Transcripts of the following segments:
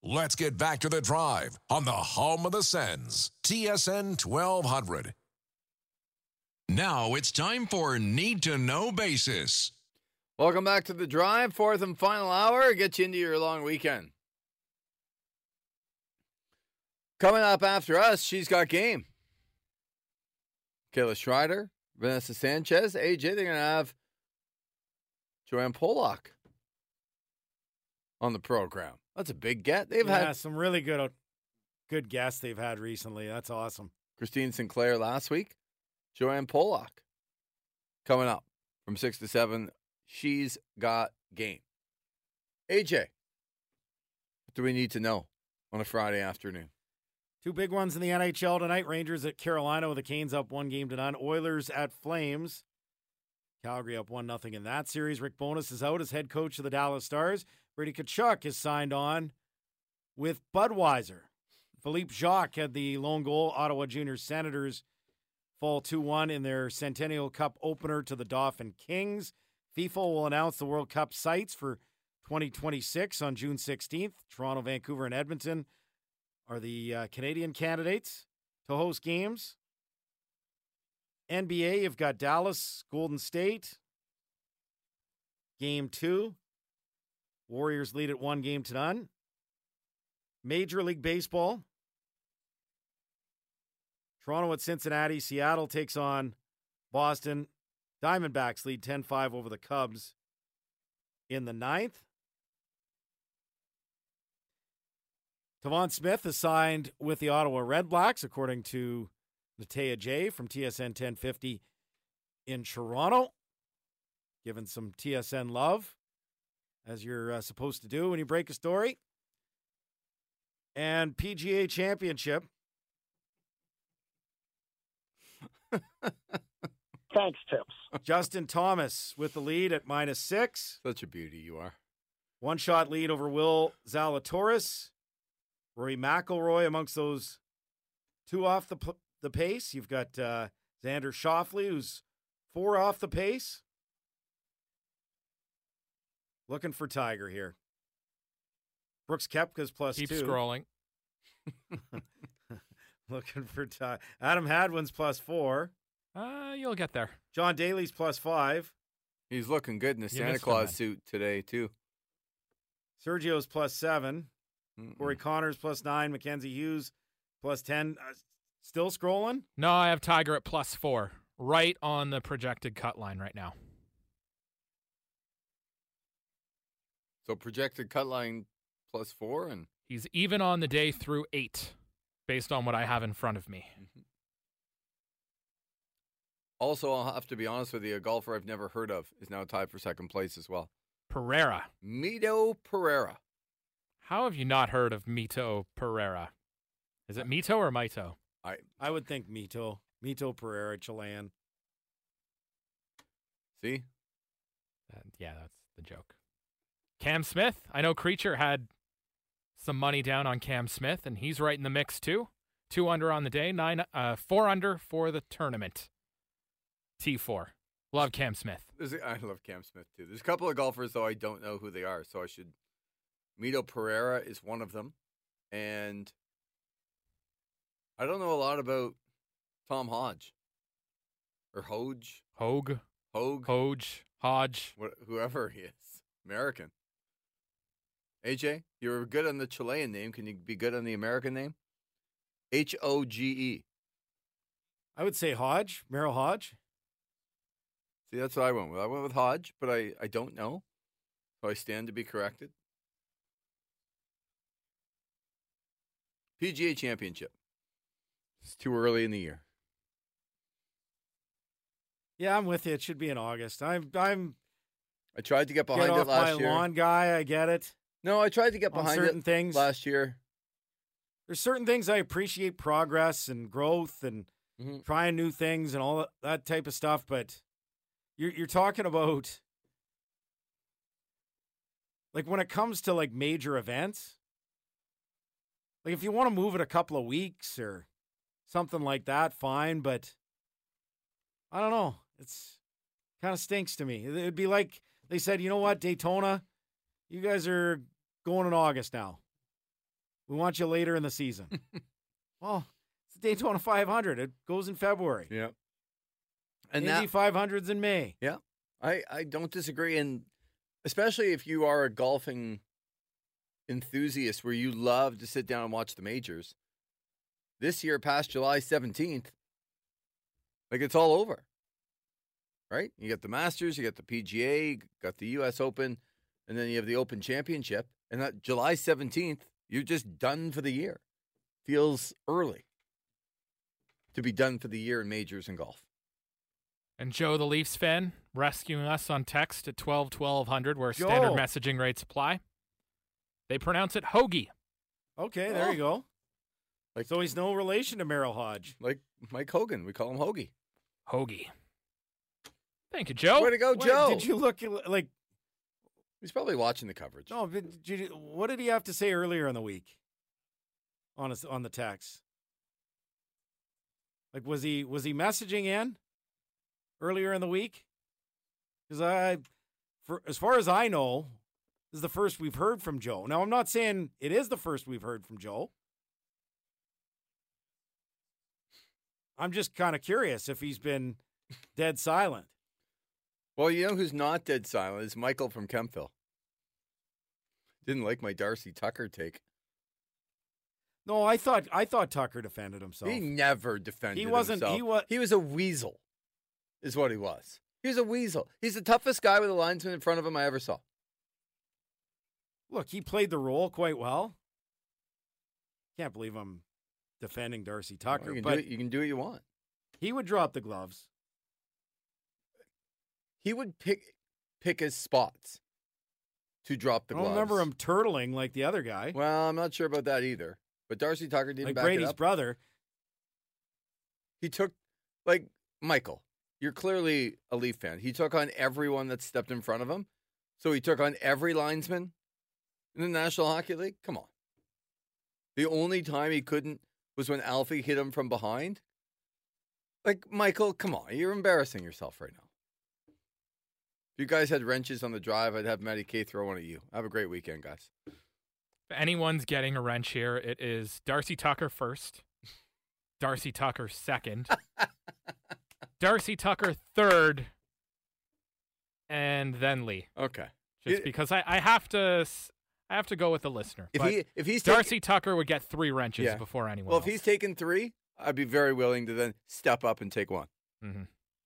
Let's get back to the drive on the home of the Sens, TSN 1200. Now it's time for Need to Know Basis. Welcome back to the drive, fourth and final hour. Get you into your long weekend. Coming up after us, she's got game. Kayla Schreider, Vanessa Sanchez, AJ, they're going to have Joanne Pollock on the program. That's a big get. They've had some really good guests they've had recently. That's awesome. Christine Sinclair last week. Joanne Pollock coming up from 6 to 7. She's got game. AJ, what do we need to know on a Friday afternoon? Two big ones in the NHL tonight. Rangers at Carolina with the Canes up 1-0. Oilers at Flames. Calgary up 1-0 in that series. Rick Bowness is out as head coach of the Dallas Stars. Brady Tkachuk is signed on with Budweiser. Philippe Jacques had the lone goal. Ottawa Junior Senators fall 2-1 in their Centennial Cup opener to the Dauphin Kings. FIFA will announce the World Cup sites for 2026 on June 16th. Toronto, Vancouver, and Edmonton are the Canadian candidates to host games. NBA, you've got Dallas, Golden State. Game 2. Warriors lead at 1-0. Major League Baseball. Toronto at Cincinnati. Seattle takes on Boston. Diamondbacks lead 10-5 over the Cubs in the 9th. Tavon Smith is signed with the Ottawa Redblacks, according to Natea J. from TSN 1050 in Toronto. Giving some TSN love, as you're supposed to do when you break a story. And PGA Championship. Thanks, Tips. Justin Thomas with the lead at -6. Such a beauty you are. One-shot lead over Will Zalatoris. Rory McIlroy amongst those two off the pace. You've got Xander Schauffele, who's 4 off the pace. Looking for Tiger here. Brooks Koepka's +2. Keep scrolling. Looking for Adam Hadwin's +4. You'll get there. John Daly's +5. He's looking good in the Santa missed him, Claus man. suit today, too. Sergio's +7. Corey Connors +9. Mackenzie Hughes +10. Still scrolling? No, I have Tiger at +4, right on the projected cut line right now. So projected cut line +4, and He's even on the day through 8, based on what I have in front of me. Also, I'll have to be honest with you, a golfer I've never heard of is now tied for second place as well. Pereira. Mito Pereira. How have you not heard of Mito Pereira? Is it Mito or Mito? I would think Mito. Mito Pereira, Chilean. See? Yeah, that's the joke. Cam Smith. I know Creature had some money down on Cam Smith, and he's right in the mix too. 2 under on the day, 4 under for the tournament. T4. Love Cam Smith. I love Cam Smith, too. There's a couple of golfers, though, I don't know who they are, so I should... Mito Pereira is one of them, and I don't know a lot about Tom Hodge. Or Hodge. Hogue. Hodge. Whoever he is. American. AJ, you were good on the Chilean name. Can you be good on the American name? Hoge. I would say Hodge. Merrill Hodge. See, that's what I went with. I went with Hodge, but I don't know. So I stand to be corrected. PGA Championship. It's too early in the year. Yeah, I'm with you. It should be in August. I tried to get behind get it off last my year. lawn guy. I get it. No, I tried to get On behind certain it things. last year. There's certain things I appreciate, progress and growth and trying new things and all that type of stuff. But you're talking about, like, when it comes to like major events, like if you want to move it a couple of weeks or something like that, fine. But I don't know. It's kind of stinks to me. It'd be like they said, you know what, Daytona, you guys are going in August now. We want you later in the season. Well, it's the Daytona 500. It goes in February. Yeah. And Indy 500's in May. Yeah, I don't disagree. And especially if you are a golfing enthusiast where you love to sit down and watch the majors, this year past July 17th, like it's all over, right? You got the Masters, you got the PGA, you got the U.S. Open, and then you have the Open Championship. And that July 17th, you're just done for the year. Feels early to be done for the year in majors and golf. And Joe, the Leafs fan, rescuing us on text at 12-1200, where Joe. standard messaging rates apply. They pronounce it hoagie. Okay, there you go. Like- So he's no relation to Merrill Hodge. Like Mike Hogan, we call him Hoagie. Hoagie. Thank you, Joe. Way to go, What- Joe. Did you look like? He's probably watching the coverage. No, but what did he have to say earlier in the week? On the text. Like, was he messaging in earlier in the week? Because as far as I know, this is the first we've heard from Joe. Now, I'm not saying it is the first we've heard from Joe. I'm just kind of curious if he's been dead silent. Well, you know who's not dead silent is Michael from Kempville. Didn't like my Darcy Tucker take. No, I thought Tucker defended himself. He never defended He wasn't- himself. He was a weasel, is what he was. He was a weasel. He's the toughest guy with a linesman in front of him I ever saw. Look, he played the role quite well. Can't believe I'm defending Darcy Tucker, Well, but you can do what you want. he would drop the gloves. He would pick his spots to drop the I gloves. don't remember him turtling like the other guy, Well, I'm not sure about that either. But Darcy Tucker didn't like back Brady's it up. brother. He took, like, Michael, you're clearly a Leaf fan. He took on everyone that stepped in front of him. So he took on every linesman in the National Hockey League. Come on. The only time he couldn't was when Alfie hit him from behind. Like, Michael, come on. You're embarrassing yourself right now. If you guys had wrenches on the drive, I'd have Matty K throw one at you. Have a great weekend, guys. If anyone's getting a wrench here, it is Darcy Tucker first, Darcy Tucker second, Darcy Tucker third, and then Lee. Okay. Just because I have to go with the listener. If he's Darcy Tucker would get 3 wrenches Yeah. before anyone well, else. if he's taken 3, I'd be very willing to then step up and take 1. Mm-hmm.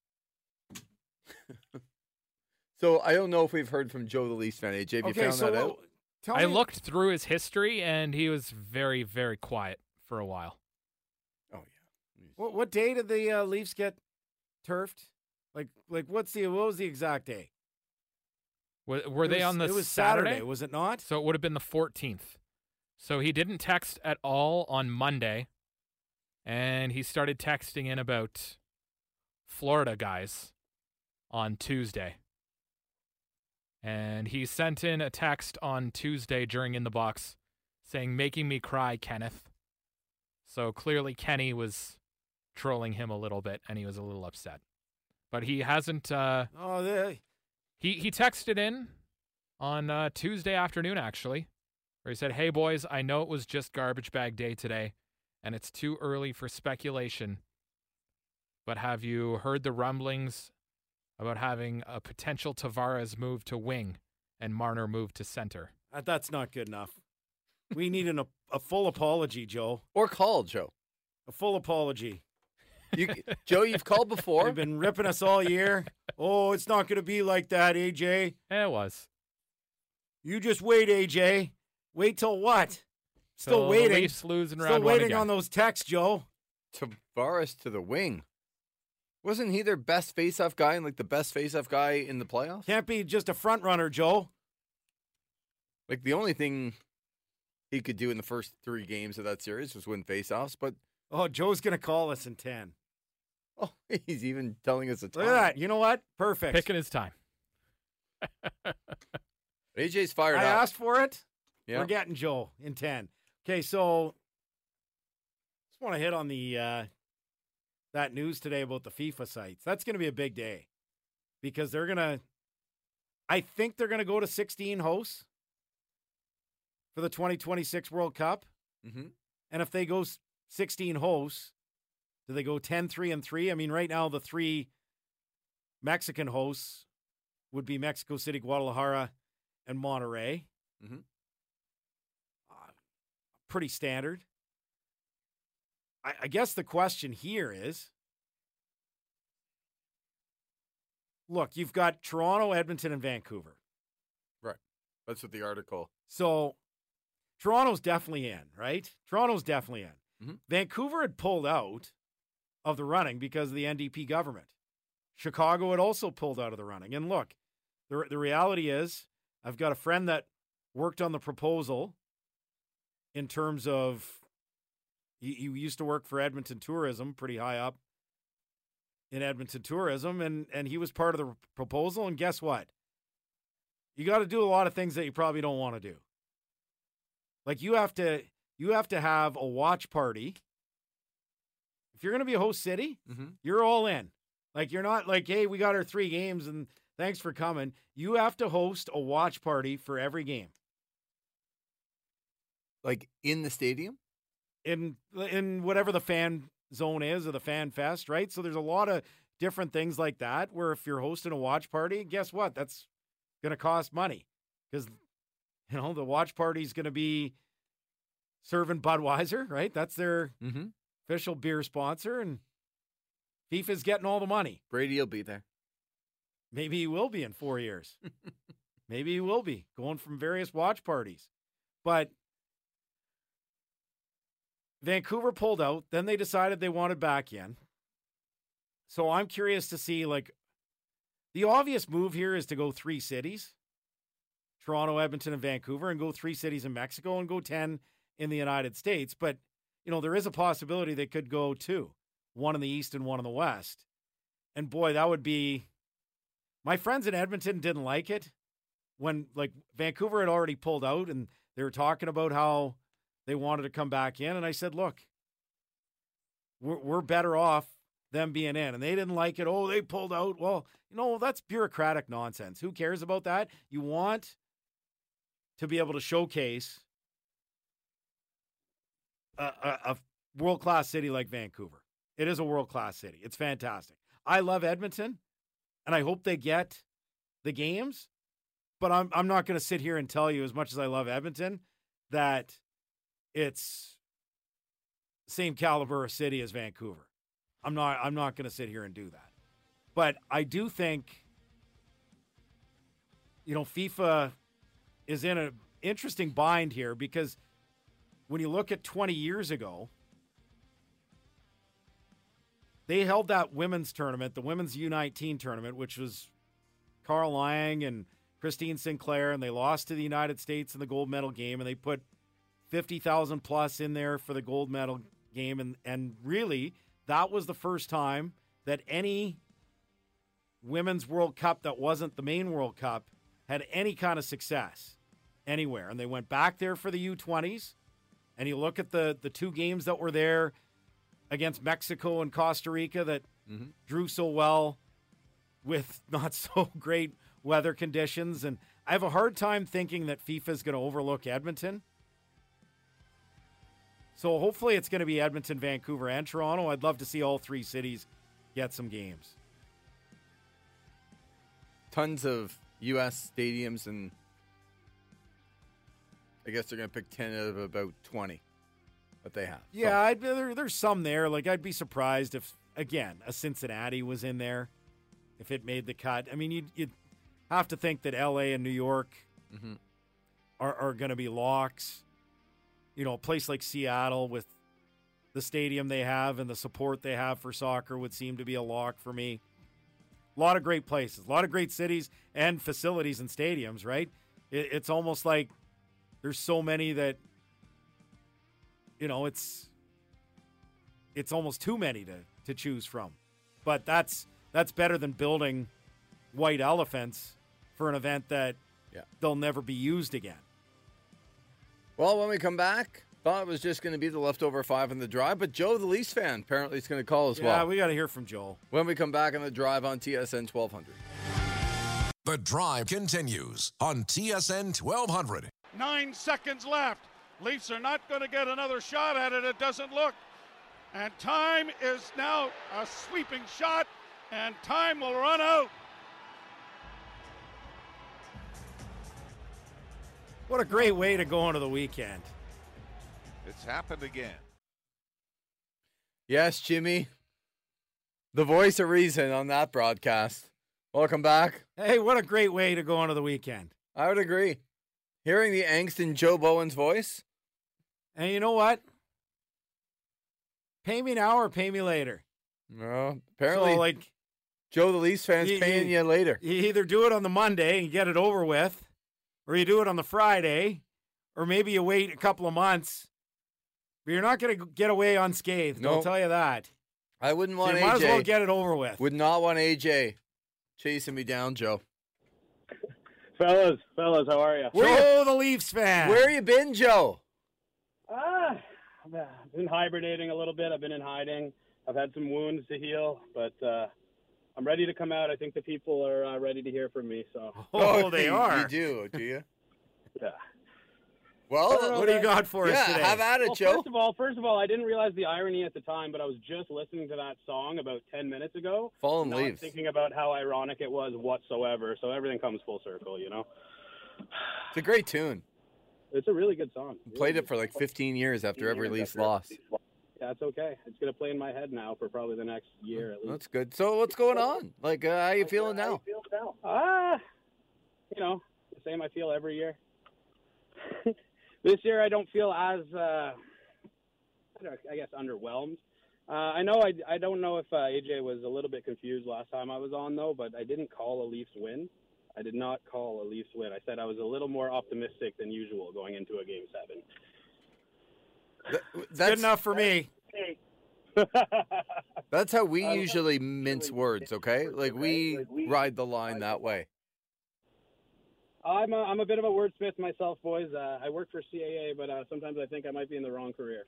So I don't know if we've heard from Joe the Leafs fan. AJ, have you found that out? Tell I me, looked through his history, and he was very, very quiet for a while. Oh yeah. what day did the Leafs get turfed? Like what was the exact day? Were they on the It was Saturday? was it not? So it would have been the 14th. So he didn't text at all on Monday, and he started texting in about Florida guys on Tuesday. And he sent in a text on Tuesday during In the Box saying, "Making me cry, Kenneth." So clearly Kenny was trolling him a little bit, and he was a little upset. But he hasn't... He texted in on Tuesday afternoon, actually, where he said, "Hey, boys, I know it was just garbage bag day today, and it's too early for speculation, but have you heard the rumblings about having a potential Tavares move to wing and Marner move to center?" That's not good enough. We need a full apology, Joe. Or call Joe. A full apology. Joe, you've called before. You've been ripping us all year. Oh, it's not going to be like that, AJ. Yeah, it was. You just wait, AJ. Wait till what? Still Till the waiting. Leafs lose in Still round 1 waiting again. on those texts, Joe. Tavares to the wing. Wasn't he their best faceoff guy and like the best faceoff guy in the playoffs? Can't be just a front runner, Joe. Like the only thing he could do in the first 3 games of that series was win faceoffs, but Oh, Joe's going to call us in 10. oh, he's even telling us a time. Look at that. You know what? Perfect. Picking his time. AJ's fired I up. asked for it. Yeah. We're getting Joe in 10. Okay, so just want to hit on the that news today about the FIFA sites. That's going to be a big day because I think they're going to go to 16 hosts for the 2026 World Cup. Mm-hmm. And if they go 16 hosts, do they go 10-3-3? I mean, right now the 3 Mexican hosts would be Mexico City, Guadalajara, and Monterrey. Mm-hmm. Pretty standard. I guess the question here is, look, you've got Toronto, Edmonton, and Vancouver. Right. That's what the article. So Toronto's definitely in, right? Toronto's definitely in. Mm-hmm. Vancouver had pulled out of the running because of the NDP government. Chicago had also pulled out of the running. And look, the reality is, I've got a friend that worked on the proposal in terms of, he used to work for Edmonton Tourism, pretty high up in Edmonton Tourism, and he was part of the proposal. And guess what? You got to do a lot of things that you probably don't want to do. Like you have to have a watch party. If you're going to be a host city, Mm-hmm. you're all in. Like you're not like, hey, we got our 3 games and thanks for coming. You have to host a watch party for every game. Like in the stadium? In whatever the fan zone is or the fan fest, right? So there's a lot of different things like that where if you're hosting a watch party, guess what? That's going to cost money because, the watch party is going to be serving Budweiser, right? That's their Mm-hmm. official beer sponsor, and FIFA's getting all the money. Brady will be there. Maybe he will be in 4 years. Maybe he will be going from various watch parties. But Vancouver pulled out. Then they decided they wanted back in. So I'm curious to see, like, the obvious move here is to go 3 cities, Toronto, Edmonton, and Vancouver, and go 3 cities in Mexico and go 10 in the United States. But, there is a possibility they could go 2, one in the East and one in the West. And boy, that would be, my friends in Edmonton didn't like it when, like, Vancouver had already pulled out and they were talking about how they wanted to come back in. And I said, look, we're better off them being in. And they didn't like it. Oh, they pulled out. Well, that's bureaucratic nonsense. Who cares about that? You want to be able to showcase a world-class city like Vancouver. It is a world-class city. It's fantastic. I love Edmonton, and I hope they get the games. But I'm not going to sit here and tell you, as much as I love Edmonton, that it's same caliber of city as Vancouver. I'm not going to sit here and do that. But I do think, FIFA is in an interesting bind here because when you look at 20 years ago, they held that women's tournament, the women's U19 tournament, which was Carl Lang and Christine Sinclair, and they lost to the United States in the gold medal game, and they put 50,000 plus in there for the gold medal game. And really, that was the first time that any women's World Cup that wasn't the main World Cup had any kind of success anywhere. And they went back there for the U20s. And you look at the 2 games that were there against Mexico and Costa Rica that drew so well with not so great weather conditions. And I have a hard time thinking that FIFA is going to overlook Edmonton. So hopefully it's going to be Edmonton, Vancouver, and Toronto. I'd love to see all 3 cities get some games. Tons of U.S. stadiums, and I guess they're going to pick 10 out of about 20 that they have. Yeah, there's some there. Like, I'd be surprised if, again, a Cincinnati was in there, if it made the cut. I mean, you'd have to think that L.A. and New York are going to be locks. A place like Seattle with the stadium they have and the support they have for soccer would seem to be a lock for me. A lot of great places, a lot of great cities and facilities and stadiums, right? It's almost like there's so many that, it's almost too many to choose from. But that's better than building white elephants for an event that they'll never be used again. Well, when we come back, thought it was just going to be the leftover 5 in the drive, but Joe, the Leafs fan, apparently is going to call as well. Yeah, we got to hear from Joel. When we come back on the drive on TSN 1200. The drive continues on TSN 1200. 9 seconds left. Leafs are not going to get another shot at it, it doesn't look. And time is now a sweeping shot, and time will run out. What a great way to go into the weekend. It's happened again. Yes, Jimmy. The voice of reason on that broadcast. Welcome back. Hey, what a great way to go into the weekend. I would agree. Hearing the angst in Joe Bowen's voice. And you know what? Pay me now or pay me later. No, apparently, So, like, Joe the Leafs fan's paying you later. you either do it on the Monday and get it over with, or you do it on the Friday, or maybe you wait a couple of months. But you're not going to get away unscathed. I'll Nope. tell you that. I wouldn't So want you might as AJ. well get it over with. Would not want AJ chasing me down, Joe. Fellas, how are you? Joe the Leafs fan. Where you been, Joe? I've been hibernating a little bit. I've been in hiding. I've had some wounds to heal, but I'm ready to come out. I think the people are ready to hear from me. So, Oh, they you are. do you? yeah. Well, What do you got for us yeah, today? have at it, Well, Joe. first of all, I didn't realize the irony at the time, but I was just listening to that song about 10 minutes ago. Fallen not Leaves. thinking about how ironic it was whatsoever. So everything comes full circle, you know. It's a great tune. It's a really good song. Played it for like 15 years after every Leafs loss. Yeah, it's okay. It's gonna play in my head now for probably the next year at least. That's good. So what's going on? Like, how you feeling now? You know, the same I feel every year. This year I don't feel as, I guess, underwhelmed. I don't know if AJ was a little bit confused last time I was on, though, but I didn't call a Leafs win. I did not call a Leafs win. I said I was a little more optimistic than usual going into a Game 7. Good enough for me. That's how we usually mince words, okay? Like, we ride the line that way. I'm a bit of a wordsmith myself, boys. I work for CAA, but sometimes I think I might be in the wrong career.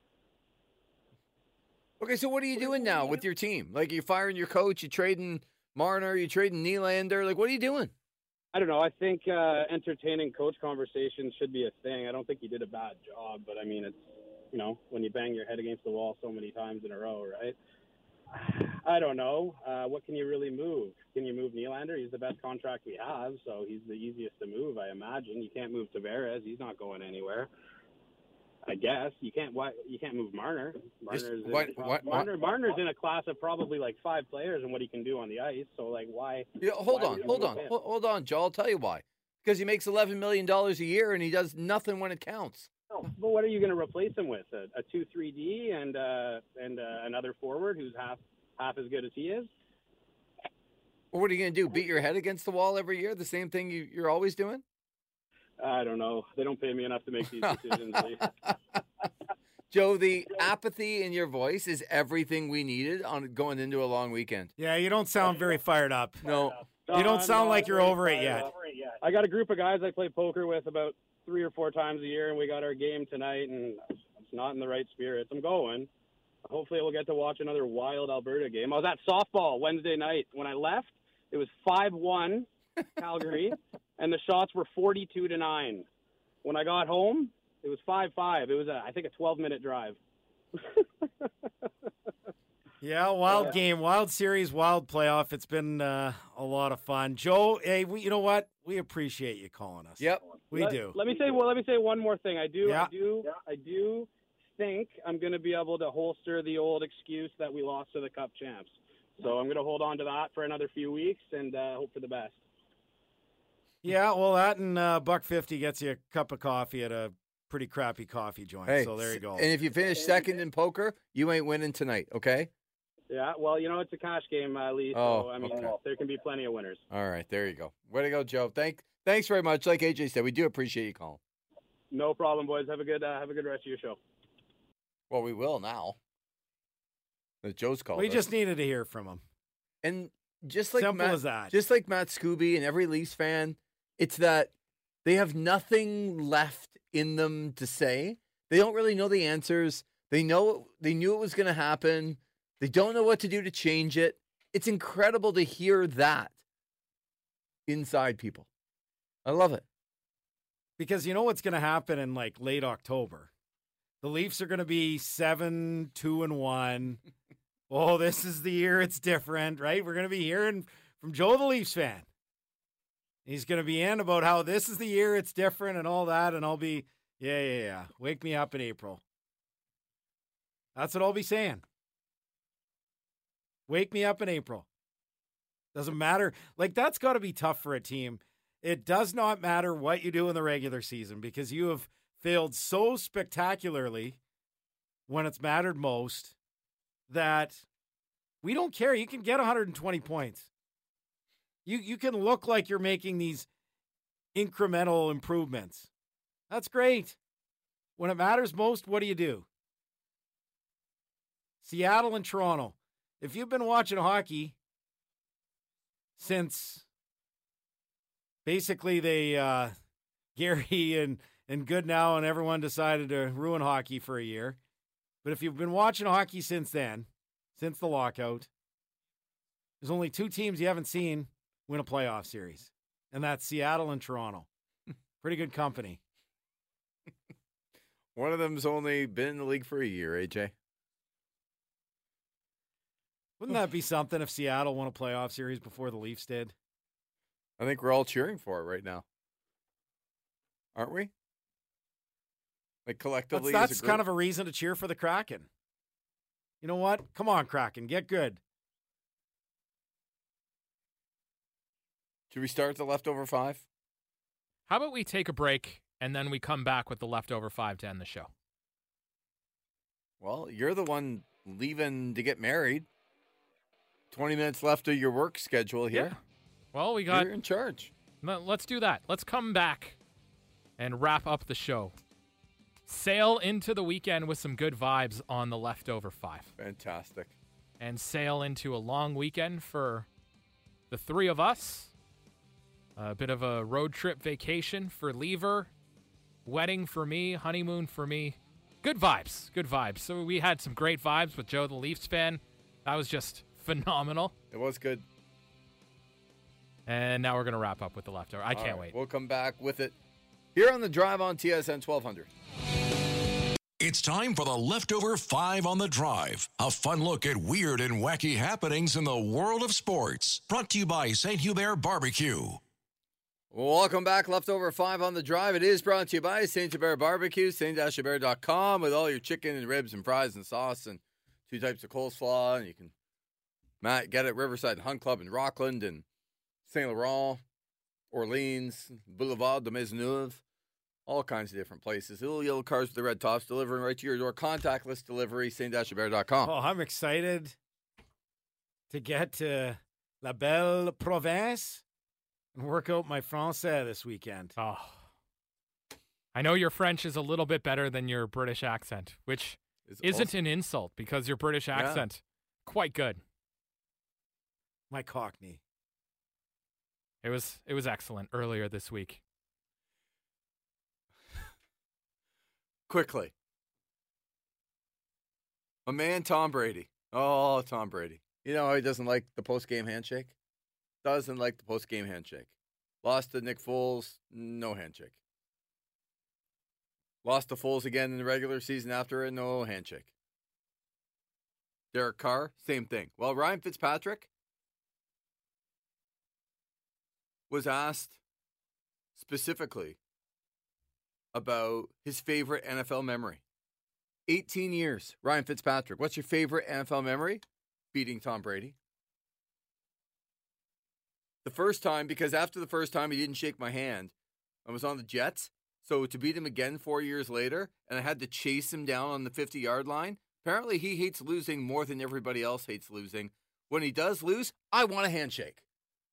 Okay, so what are you doing now with your team? Like, you're firing your coach, you're trading Marner, you're trading Nylander. Like, what are you doing? I don't know. I think entertaining coach conversations should be a thing. I don't think he did a bad job, but I mean, it's, you know, when you bang your head against the wall so many times in a row, right? I don't know. What can you really move? Can you move Nylander? He's the best contract we have, so he's the easiest to move, I imagine. You can't move Tavares. He's not going anywhere. I guess you can't. You can't move Marner. Marner's in a class of probably like 5 players and what he can do on the ice. So like, why? Yeah, hold on, Joe. I'll tell you why. Because he makes $11 million a year and he does nothing when it counts. Oh, but what are you going to replace him with? A 2-3D and another forward who's half as good as he is? Well, what are you going to do? Beat your head against the wall every year? The same thing you're always doing? I don't know. They don't pay me enough to make these decisions. Joe, the apathy in your voice is everything we needed on going into a long weekend. Yeah, you don't sound very fired up. No. You don't sound like you're over it yet. I got a group of guys I play poker with about 3 or 4 times a year, and we got our game tonight, and it's not in the right spirits. I'm going. Hopefully we'll get to watch another wild Alberta game. I was at softball Wednesday night. When I left, it was 5-1 Calgary, and the shots were 42-9. When I got home, it was 5-5. It was, I think, a 12-minute drive. Yeah, wild game, wild series, wild playoff. It's been a lot of fun. Joe, hey, you know what? We appreciate you calling us. Yep, we do. Let me say one more thing. I do think I'm going to be able to holster the old excuse that we lost to the Cup champs. So I'm going to hold on to that for another few weeks and hope for the best. Yeah, well, that and $1.50 gets you a cup of coffee at a pretty crappy coffee joint. Hey, so there you go. And if you finish second in poker, you ain't winning tonight, okay? Yeah, well, you know, it's a cash game, Lee. Oh, so, I mean, okay. There can be plenty of winners. All right, there you go. Way to go, Joe. Thanks very much. Like AJ said, we do appreciate you calling. No problem, boys. Have a good rest of your show. Well, we will now. That Joe's called We us. just needed to hear from him. And just like Simple Matt, as that. Just like Matt Scooby and every Leafs fan, it's that they have nothing left in them to say. They don't really know the answers. They knew it was going to happen. They don't know what to do to change it. It's incredible to hear that inside people. I love it. Because you know what's going to happen in like late October? The Leafs are going to be 7-2-1. Oh, this is the year it's different, right? We're going to be hearing from Joe the Leafs fan. He's going to be in about how this is the year it's different and all that, and I'll be, yeah. Wake me up in April. That's what I'll be saying. Wake me up in April. Doesn't matter. Like, that's got to be tough for a team. It does not matter what you do in the regular season because you have failed so spectacularly when it's mattered most that we don't care. You can get 120 points. You can look like you're making these incremental improvements. That's great. When it matters most, what do? Seattle and Toronto. If you've been watching hockey since basically they Gary and Goodnow and everyone decided to ruin hockey for a year. But if you've been watching hockey since then, since the lockout, there's only two teams you haven't seen win a playoff series, and that's Seattle and Toronto. Pretty good company. One of them's only been in the league for a year, AJ. Wouldn't that be something if Seattle won a playoff series before the Leafs did? I think we're all cheering for it right now. Aren't we? Like collectively, that's kind of a reason to cheer for the Kraken. You know what? Come on, Kraken, get good. Should we start the leftover 5? How about we take a break and then we come back with the leftover 5 to end the show? Well, you're the one leaving to get married. 20 minutes left of your work schedule here. Yeah. Well, you're in charge. Let's do that. Let's come back and wrap up the show. Sail into the weekend with some good vibes on the leftover 5. Fantastic. And sail into a long weekend for the three of us. A bit of a road trip vacation for Lever. Wedding for me. Honeymoon for me. Good vibes. Good vibes. So we had some great vibes with Joe the Leafs fan. That was just phenomenal. It was good. And now we're going to wrap up with the leftover. I can't wait. We'll come back with it here on the Drive on TSN 1200. It's time for the leftover 5 on the Drive. A fun look at weird and wacky happenings in the world of sports. Brought to you by St. Hubert Barbecue. Welcome back. Leftover 5 on the Drive. It is brought to you by St. Hubert Barbecue, st-hubert.com, with all your chicken and ribs and fries and sauce and 2 types of coleslaw. And you can get it at Riverside and Hunt Club in Rockland and St. Laurent, Orleans, Boulevard de Maisonneuve, all kinds of different places. Little yellow cars with the red tops delivering right to your door. Contactless delivery, st-hubert.com. Oh, I'm excited to get to La Belle Province and work out my français this weekend. Oh, I know your French is a little bit better than your British accent, which isn't an insult because your British accent, quite good. My Cockney. It was excellent earlier this week. Quickly. My man Tom Brady. Oh, Tom Brady. You know how he doesn't like the post-game handshake? Doesn't like the post-game handshake. Lost to Nick Foles, no handshake. Lost to Foles again in the regular season after it, no handshake. Derek Carr, same thing. Well, Ryan Fitzpatrick was asked specifically about his favorite NFL memory. 18 years, Ryan Fitzpatrick. What's your favorite NFL memory? Beating Tom Brady. The first time, because after the first time he didn't shake my hand, I was on the Jets. So to beat him again 4 years later, and I had to chase him down on the 50-yard line, apparently he hates losing more than everybody else hates losing. When he does lose, I want a handshake.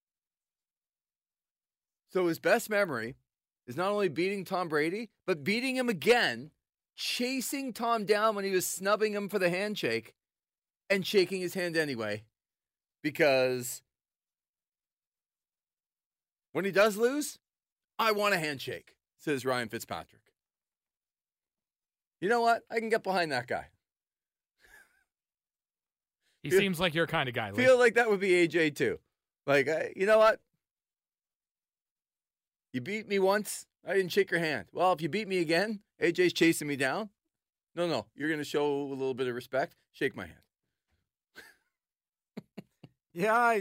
So his best memory is not only beating Tom Brady, but beating him again, chasing Tom down when he was snubbing him for the handshake, and shaking his hand anyway. Because when he does lose, I want a handshake, says Ryan Fitzpatrick. You know what? I can get behind that guy. He seems like your kind of guy. Feel like that would be AJ too. Like, you know what? You beat me once, I didn't shake your hand. Well, if you beat me again, AJ's chasing me down. No, you're going to show a little bit of respect. Shake my hand. Yeah,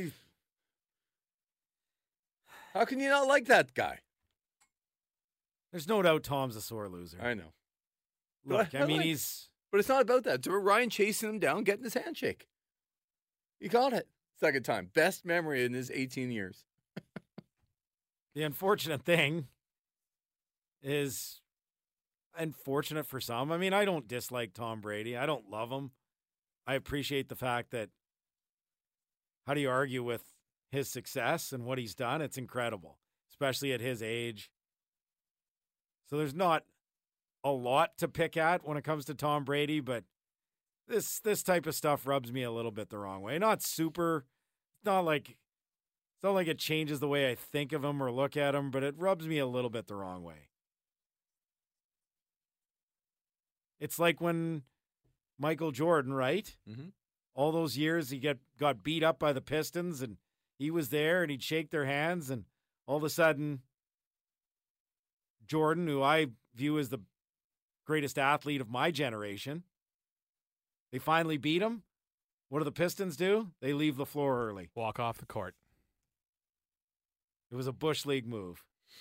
How can you not like that guy? there's no doubt Tom's a sore loser. I know. Look, I mean, Like- But it's not about that. It's about Ryan chasing him down, getting his handshake. He got it. Second time. Best memory in his 18 years. the unfortunate thing is unfortunate for some. I mean, I don't dislike Tom Brady. I don't love him. I appreciate the fact that how do you argue with his success and what he's done? It's incredible, especially at his age. So there's not a lot to pick at when it comes to Tom Brady, but this type of stuff rubs me a little bit the wrong way. Not super. It's not like it changes the way I think of him or look at him, but it rubs me a little bit the wrong way. It's like when Michael Jordan, right? Mm-hmm. All those years he got beat up by the Pistons, and he was there, and he'd shake their hands, and all of a sudden, Jordan, who I view as the greatest athlete of my generation, they finally beat him. What do the Pistons do? They leave the floor early. Walk off the court. It was a Bush League move.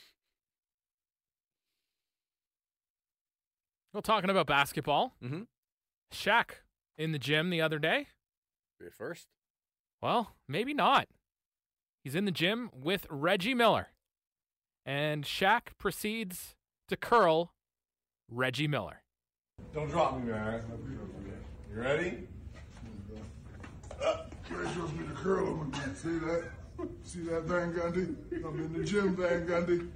Well, talking about basketball, Mm-hmm. Shaq in the gym the other day. Be first. Well, maybe not. He's in the gym with Reggie Miller. And Shaq proceeds to curl Reggie Miller. Don't drop me, man. You ready? Gary wants me to curl him again. See that? See that, Van Gundy? I'm in the gym, Van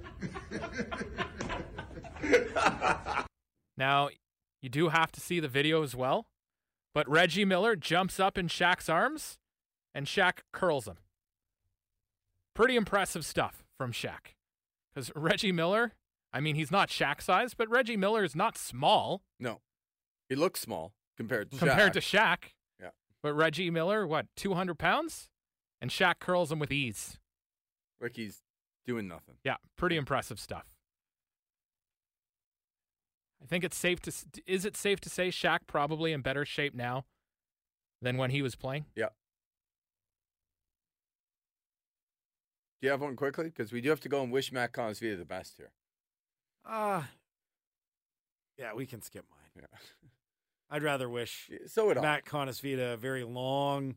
Gundy. Now, you do have to see the video as well, but Reggie Miller jumps up in Shaq's arms, and Shaq curls him. Pretty impressive stuff from Shaq. Because Reggie Miller, I mean, he's not Shaq size, but Reggie Miller is not small No. He looks small compared to compared Shaq. to Shaq. Yeah. But Reggie Miller, 200 pounds? And Shaq curls him with ease. Like he's doing nothing. Yeah, pretty impressive stuff. I think it's safe to. Is it safe to say Shaq probably in better shape now than when he was playing? Yeah. Do you have one quickly? Because we do have to go and wish Matt Conasvita the best here. Yeah, we can skip mine. Yeah. I'd rather wish So would I. Matt Conasvita a very long,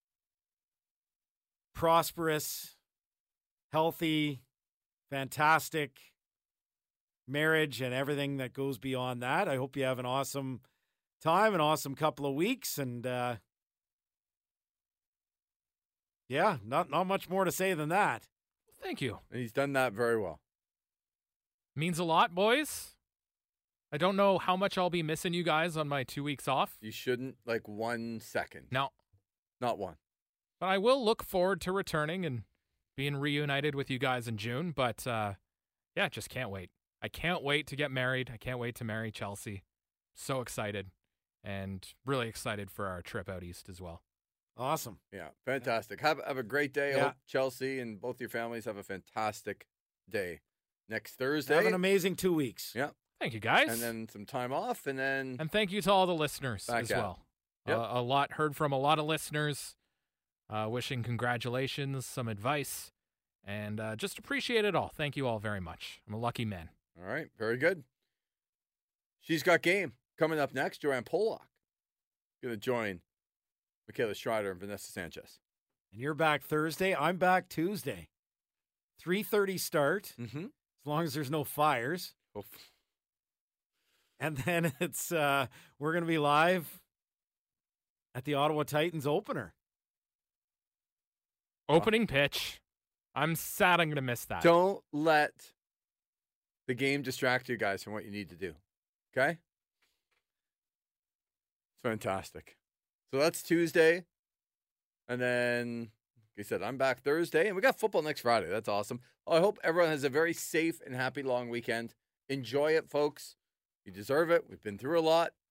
prosperous, healthy, fantastic marriage and everything that goes beyond that. I hope you have an awesome time, an awesome couple of weeks, and yeah, not much more to say than that. Thank you. And he's done that very well. Means a lot, boys. I don't know how much I'll be missing you guys on my 2 weeks off. You shouldn't, 1 second. No. Not one. But I will look forward to returning and being reunited with you guys in June. But yeah, just can't wait. I can't wait to get married. I can't wait to marry Chelsea. So excited. And really excited for our trip out east as well. Awesome. Yeah, fantastic. Have a great day. I Yeah. hope Chelsea and both your families have a fantastic day next Thursday. Have an amazing 2 weeks. Yeah. Thank you, guys. And then some time off, and then And thank you to all the listeners Back as at it. well. Yep. Heard from a lot of listeners, wishing congratulations, some advice, and just appreciate it all. Thank you all very much. I'm a lucky man. all right, very good. She's got game coming up next. Joanne Pollock going to join Michaela Strider and Vanessa Sanchez. And you're back Thursday. I'm back Tuesday. 3:30 start, Mm-hmm. as long as there's no fires. And then it's we're going to be live at the Ottawa Titans opener. Opening pitch. I'm sad I'm going to miss that. Don't let the game distract you guys from what you need to do. Okay? It's fantastic. So that's Tuesday. And then, like I said, I'm back Thursday. And we got football next Friday. That's awesome. I hope everyone has a very safe and happy long weekend. Enjoy it, folks. You deserve it. We've been through a lot.